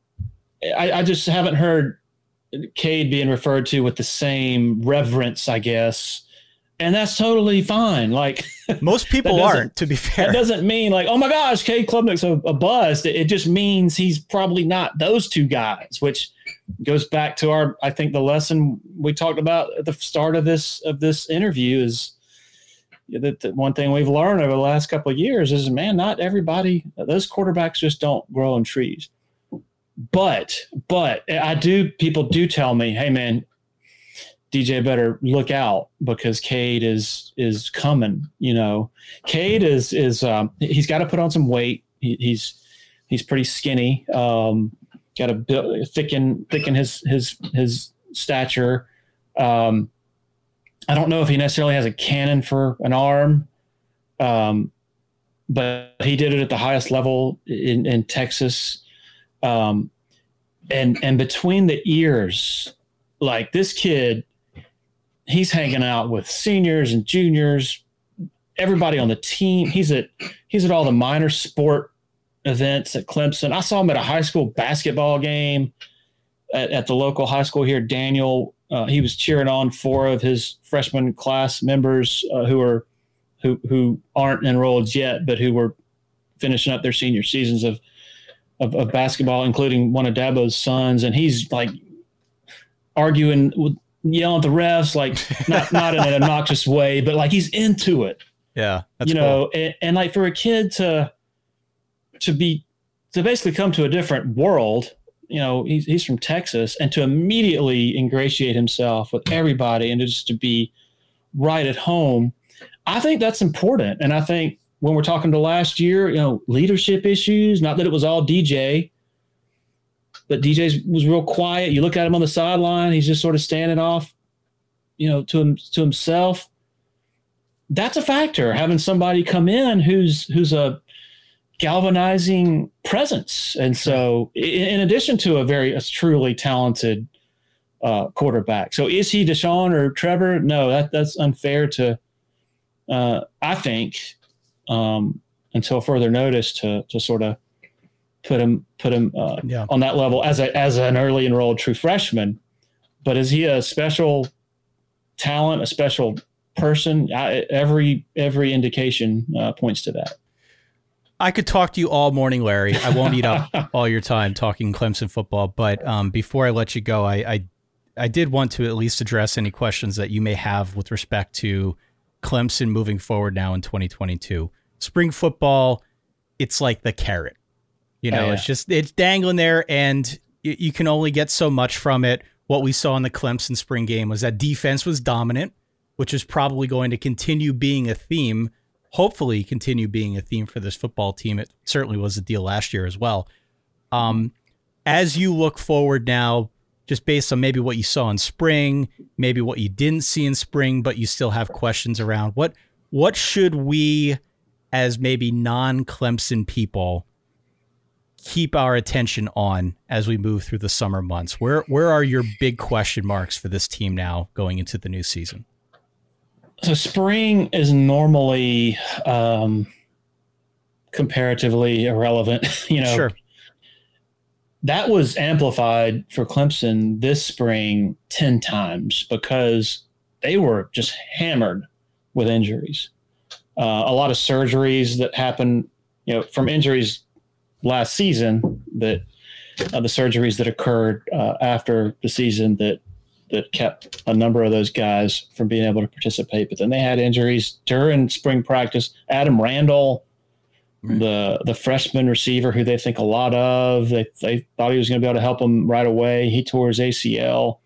I, I just haven't heard Cade being referred to with the same reverence, I guess. And that's totally fine. Like most people aren't, to be fair. That doesn't mean like, oh my gosh, Cade Klubnik's a, a bust. It, it just means he's probably not those two guys, which goes back to our, I think the lesson we talked about at the start of this, of this interview is that the one thing we've learned over the last couple of years is, man, not everybody, those quarterbacks just don't grow on trees. but, but I do, people do tell me, hey man, D J better look out because Cade is, is coming. You know, Cade is, is, um, he's got to put on some weight. He, he's, he's pretty skinny. Um, got to build, thicken, thicken his, his, his stature. Um, I don't know if he necessarily has a cannon for an arm. Um, but he did it at the highest level in, in Texas. Um, and, and between the ears, like this kid, he's hanging out with seniors and juniors, everybody on the team. He's at, he's at all the minor sport events at Clemson. I saw him at a high school basketball game at, at the local high school here. Daniel, uh, he was cheering on four of his freshman class members uh, who are, who, who aren't enrolled yet, but who were finishing up their senior seasons of, of, of basketball, including one of Dabo's sons. And he's like arguing with, yelling at the refs, like not, not in an obnoxious way, but like he's into it. Yeah. That's you know, cool. and, and like for a kid to, to be, to basically come to a different world, you know, he's, he's from Texas, and to immediately ingratiate himself with everybody and just to be right at home. I think that's important. And I think when we're talking to last year, you know, leadership issues, not that it was all D J, but D J was real quiet. You look at him on the sideline, he's just sort of standing off, you know, to him, to himself. That's a factor, having somebody come in who's, who's a galvanizing presence. And so in, in addition to a very, a truly talented uh, quarterback. So is he Deshaun or Trevor? No, that that's unfair to, uh, I think, um, until further notice to, to sort of put him, put him uh, yeah. on that level as a, as an early enrolled true freshman. But is he a special talent, a special person? I, every, every indication uh, points to that. I could talk to you all morning, Larry. I won't eat up all your time talking Clemson football. But um, before I let you go, I, I I did want to at least address any questions that you may have with respect to Clemson moving forward now in twenty twenty-two. Spring football, it's like the carrot. You know, oh, yeah. it's just it's dangling there, and you, you can only get so much from it. What we saw in the Clemson spring game was that defense was dominant, which is probably going to continue being a theme. Hopefully continue being a theme for this football team. It certainly was a deal last year as well. Um, as you look forward now, just based on maybe what you saw in spring, maybe what you didn't see in spring, but you still have questions around, what what should we as maybe non-Clemson people keep our attention on as we move through the summer months? Where where are your big question marks for this team now going into the new season? So spring is normally um, comparatively irrelevant, you know. Sure. That was amplified for Clemson this spring ten times because they were just hammered with injuries. Uh, a lot of surgeries that happened, you know, from injuries last season, that uh, the surgeries that occurred uh, after the season that that kept a number of those guys from being able to participate. But then they had injuries during spring practice. Adam Randall, right. the the freshman receiver who they think a lot of, they, they thought he was going to be able to help them right away. He tore his A C L.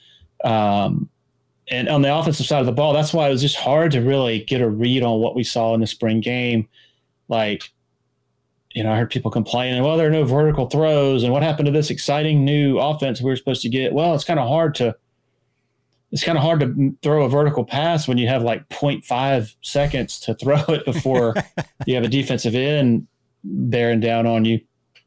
Um, and on the offensive side of the ball, that's why it was just hard to really get a read on what we saw in the spring game. Like, you know, I heard people complaining, well, there are no vertical throws, and what happened to this exciting new offense we were supposed to get? Well, it's kind of hard to It's kind of hard to throw a vertical pass when you have like zero point five seconds to throw it before you have a defensive end bearing down on you.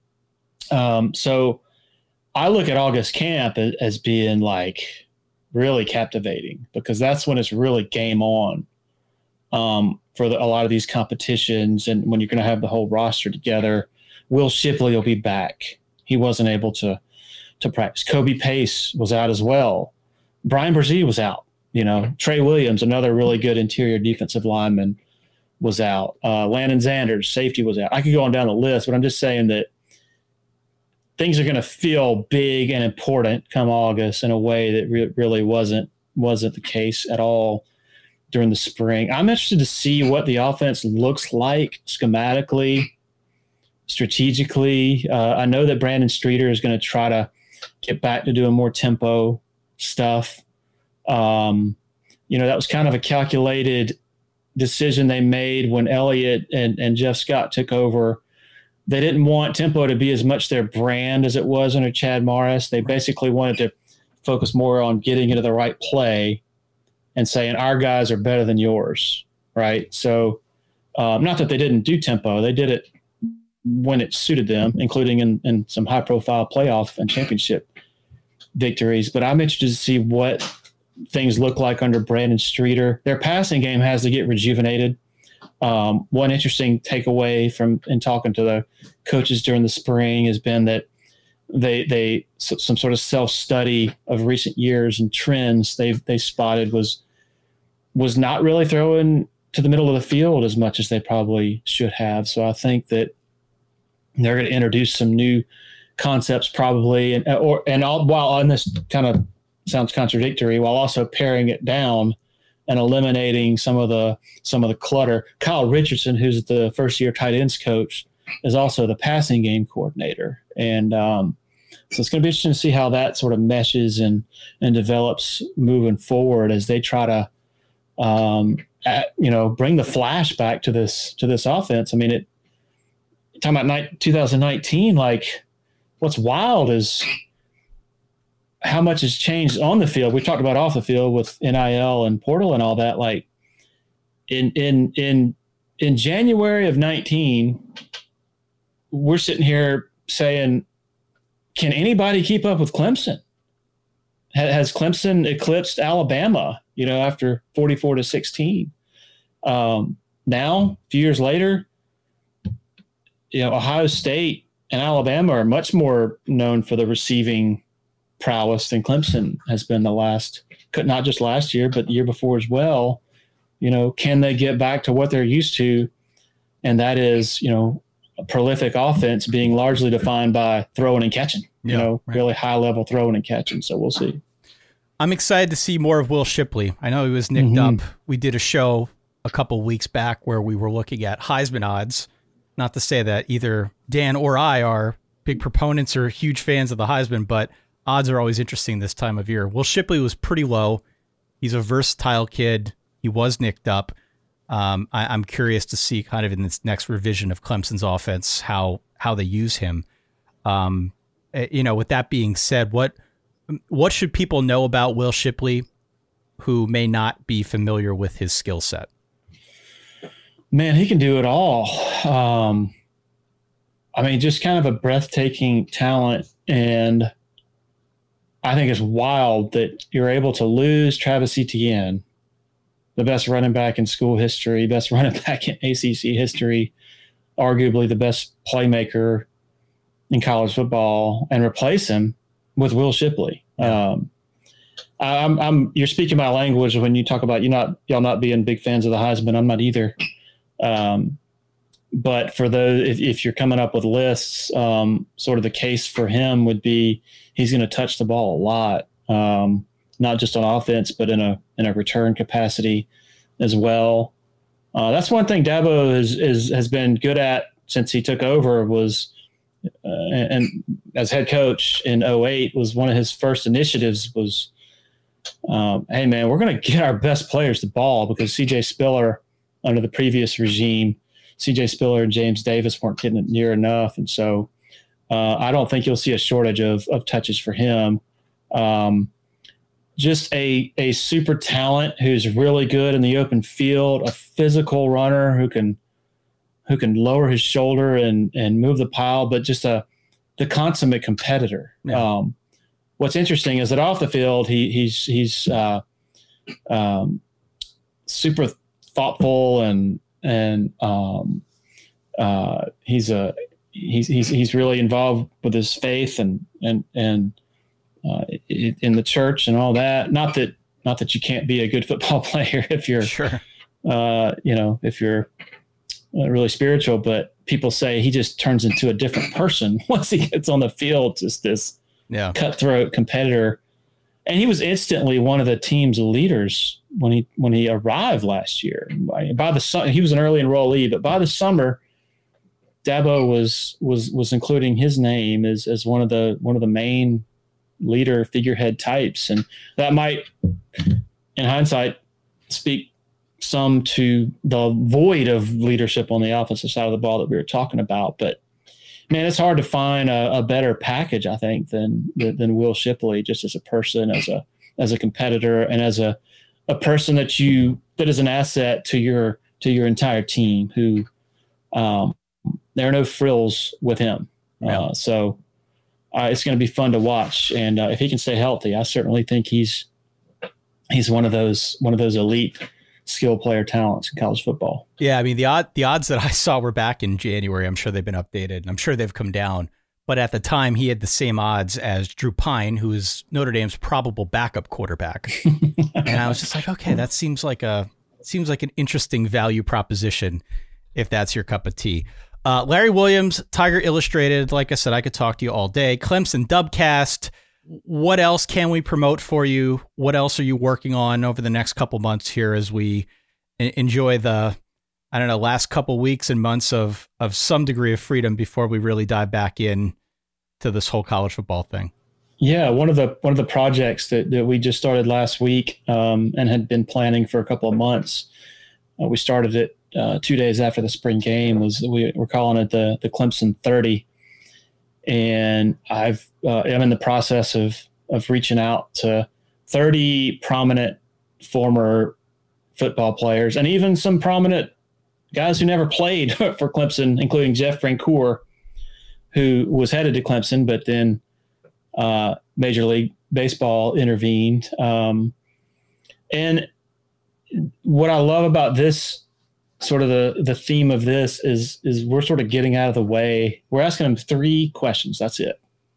Um, so I look at August camp as, as being like really captivating because that's when it's really game on um, for the, a lot of these competitions. And when you're going to have the whole roster together, Will Shipley will be back. He wasn't able to, to practice. Kobe Pace was out as well. Brian Brzee was out, you know, Trey Williams, another really good interior defensive lineman, was out. Uh, Landon Zanders, safety, was out. I could go on down the list, but I'm just saying that things are going to feel big and important come August in a way that re- really wasn't, wasn't the case at all during the spring. I'm interested to see what the offense looks like schematically strategically. Uh, I know that Brandon Streeter is going to try to get back to doing more tempo stuff. Um, you know, that was kind of a calculated decision they made when Elliott and, and Jeff Scott took over. They didn't want tempo to be as much their brand as it was under Chad Morris. They basically wanted to focus more on getting into the right play and saying our guys are better than yours, right? So um, not that they didn't do tempo. They did it when it suited them, including in, in some high-profile playoff and championship victories. But I'm interested to see what things look like under Brandon Streeter. Their passing game has to get rejuvenated. Um, one interesting takeaway from in talking to the coaches during the spring has been that they they some sort of self-study of recent years and trends they've they spotted was was not really throwing to the middle of the field as much as they probably should have. So I think that they're going to introduce some new concepts probably, and or and all, while on this kind of sounds contradictory, while also paring it down and eliminating some of the some of the clutter. Kyle Richardson, who's the first year tight ends coach, is also the passing game coordinator, and um, so it's going to be interesting to see how that sort of meshes and and develops moving forward as they try to, um, at, you know, bring the flash back to this to this offense. I mean, it talking about twenty nineteen, like what's wild is how much has changed on the field. We talked about off the field with N I L and portal and all that. Like in in in in January of nineteen, we're sitting here saying, can anybody keep up with Clemson? Has Clemson eclipsed Alabama, you know, after forty-four to sixteen? Um, now, a few years later, you know, Ohio State and Alabama are much more known for the receiving prowess than Clemson has been the last, not just last year, but the year before as well. You know, can they get back to what they're used to? And that is, you know, a prolific offense being largely defined by throwing and catching, you yeah, know, right. really high level throwing and catching. So we'll see. I'm excited to see more of Will Shipley. I know he was nicked mm-hmm. up. We did a show a couple weeks back where we were looking at Heisman odds. Not to say that either Dan or I are big proponents or huge fans of the Heisman, but odds are always interesting this time of year. Will Shipley was pretty low. He's a versatile kid. He was nicked up. Um, I, I'm curious to see kind of in this next revision of Clemson's offense how how they use him. Um, you know, with that being said, what what should people know about Will Shipley who may not be familiar with his skill set? Man, he can do it all. Um, I mean, just kind of a breathtaking talent. And I think it's wild that you're able to lose Travis Etienne, the best running back in school history, best running back in A C C history, arguably the best playmaker in college football, and replace him with Will Shipley. Um, I'm, I'm, you're speaking my language when you talk about you not y'all not being big fans of the Heisman. I'm not either. Um, but for those, if, if you're coming up with lists, um, sort of the case for him would be he's going to touch the ball a lot, um, not just on offense, but in a in a return capacity as well. Uh, that's one thing Dabo is, is has been good at since he took over was, uh, and, and as head coach in oh eight was one of his first initiatives was, um, hey man, we're going to get our best players the ball because C J Spiller under the previous regime, C J Spiller and James Davis weren't getting it near enough. And so uh, I don't think you'll see a shortage of, of touches for him. Um, just a, a super talent who's really good in the open field, a physical runner who can, who can lower his shoulder and, and move the pile, but just a, the consummate competitor. Yeah. Um, what's interesting is that off the field, he he's, he's uh, um, super thoughtful and, and um, uh, he's a, he's, he's, he's really involved with his faith and, and, and uh, in the church and all that. Not that, not that you can't be a good football player if you're, sure. uh, you know, if you're really spiritual, but people say he just turns into a different person once he gets on the field, just this yeah. cutthroat competitor. And he was instantly one of the team's leaders when he when he arrived last year. By, by the summer, he was an early enrollee, but by the summer, Dabo was was was including his name as as one of the one of the main leader figurehead types, and that might, in hindsight, speak some to the void of leadership on the offensive side of the ball that we were talking about. But man, it's hard to find a, a better package, I think, than than Will Shipley, just as a person, as a as a competitor, and as a a person that you that is an asset to your to your entire team. Who um, there are no frills with him, yeah. uh, so uh, it's going to be fun to watch. And uh, if he can stay healthy, I certainly think he's he's one of those one of those elite skill player talents in college football. Yeah, I mean, the odd the odds that I saw were back in January. I'm sure they've been updated, and I'm sure they've come down. But at the time, he had the same odds as Drew Pine, who is Notre Dame's probable backup quarterback. And I was just like, okay, that seems like a seems like an interesting value proposition if that's your cup of tea. Uh, Larry Williams, Tiger Illustrated. Like I said, I could talk to you all day. Clemson Dubcast. What else can we promote for you? What else are you working on over the next couple months here as we enjoy the, I don't know, last couple weeks and months of of some degree of freedom before we really dive back in to this whole college football thing? Yeah, one of the one of the projects that, that we just started last week um, and had been planning for a couple of months. Uh, we started it uh, two days after the spring game. Was we, we're calling it the the Clemson thirty. And I've uh, I'm in the process of of reaching out to thirty prominent former football players, and even some prominent guys who never played for Clemson, including Jeff Francoeur, who was headed to Clemson, but then uh, Major League Baseball intervened. Um, and what I love about this, sort of the, the theme of this is, is we're sort of getting out of the way. We're asking them three questions. That's it.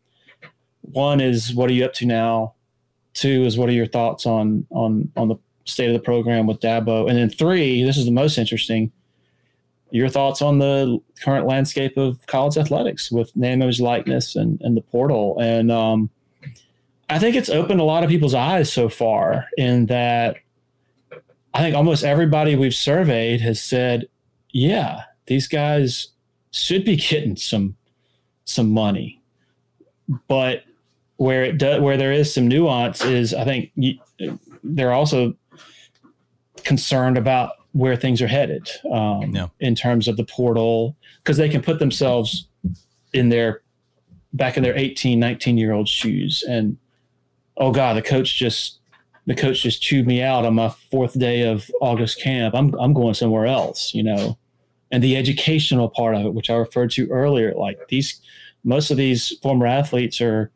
One is, what are you up to now? Two is, what are your thoughts on, on, on the state of the program with Dabo? And then three, this is the most interesting, your thoughts on the current landscape of college athletics with name, image, likeness, and, and the portal. And um, I think it's opened a lot of people's eyes so far, in that I think almost everybody we've surveyed has said, yeah, these guys should be getting some some money. But where it does, where there is some nuance is, I think you, they're also concerned about where things are headed um, no. in terms of the portal, because they can put themselves in their back in their eighteen, nineteen year old shoes. And, oh God, the coach just, the coach just chewed me out on my fourth day of August camp. I'm, I'm going somewhere else, you know? And the educational part of it, which I referred to earlier, like these, most of these former athletes are,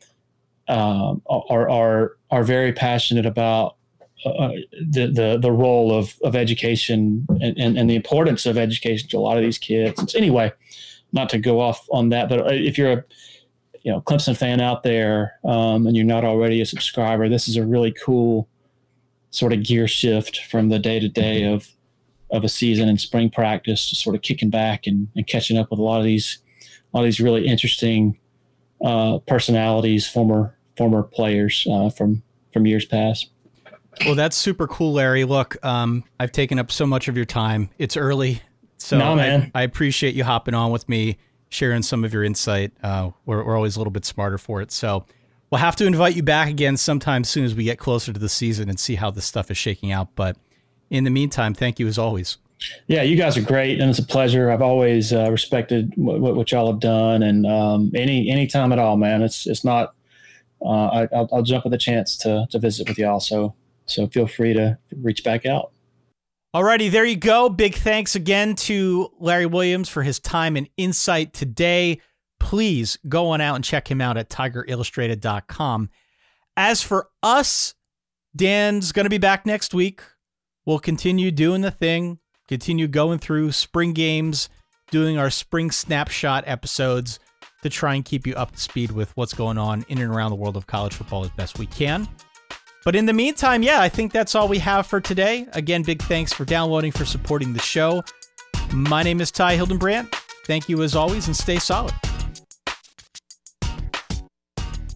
um, are, are, are very passionate about Uh, the, the the role of, of education and, and, and the importance of education to a lot of these kids. Anyway, not to go off on that, but if you're a you know Clemson fan out there um, and you're not already a subscriber, this is a really cool sort of gear shift from the day to day of of a season and spring practice to sort of kicking back and, and catching up with a lot of these a lot of these really interesting uh, personalities, former former players uh, from from years past. Well, that's super cool, Larry. Look, um, I've taken up so much of your time. It's early, so no, man. I, I appreciate you hopping on with me, sharing some of your insight. Uh, we're, we're always a little bit smarter for it. So we'll have to invite you back again sometime soon as we get closer to the season and see how this stuff is shaking out. But in the meantime, thank you as always. Yeah, you guys are great, and it's a pleasure. I've always uh, respected what, what y'all have done, and um, any any time at all, man. It's it's not. Uh, I, I'll, I'll jump at the chance to to visit with y'all. So. So feel free to reach back out. Alrighty, there you go. Big thanks again to Larry Williams for his time and insight today. Please go on out and check him out at tiger illustrated dot com. As for us, Dan's going to be back next week. We'll continue doing the thing, continue going through spring games, doing our spring snapshot episodes to try and keep you up to speed with what's going on in and around the world of college football as best we can. But in the meantime, yeah, I think that's all we have for today. Again, big thanks for downloading, for supporting the show. My name is Ty Hildenbrandt. Thank you as always, and stay solid.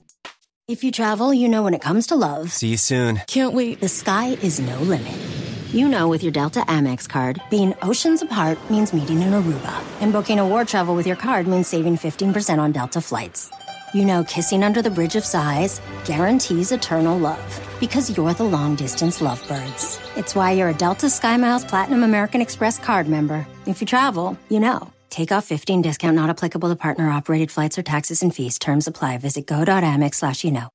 If you travel, you know when it comes to love. See you soon. Can't wait. The sky is no limit. You know with your Delta Amex card, being oceans apart means meeting in Aruba. And booking a war travel with your card means saving fifteen percent on Delta flights. You know kissing under the bridge of sighs guarantees eternal love. Because you're the long-distance lovebirds. It's why you're a Delta SkyMiles Platinum American Express card member. If you travel, you know. Take off fifteen discount not applicable to partner-operated flights or taxes and fees. Terms apply. Visit go.amex slash you know.